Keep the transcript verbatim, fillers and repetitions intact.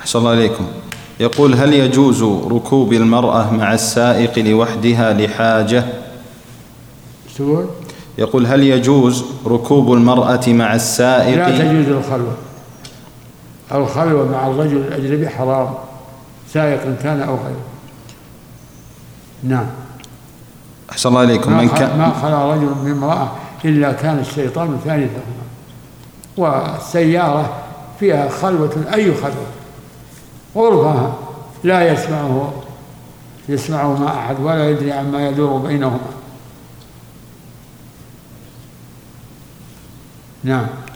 أحسن الله إليكم. يقول: هل يجوز ركوب المرأة مع السائق لوحدها لحاجة؟ سؤال. يقول: هل يجوز ركوب المرأة مع السائق؟ لا تجوز الخلوة. الخلوة مع الرجل الأجنبي حرام، سائق كان أو غيره. نعم. أحسن الله إليكم. ما, من خل... كان ما خلا رجل من امرأة إلا كان الشيطان ثالثهما. والسيارة فيها خلوة، أي خلوة غرفها لا يسمعه يسمعه ما أحد ولا يدري عما يدور بينهما. نعم.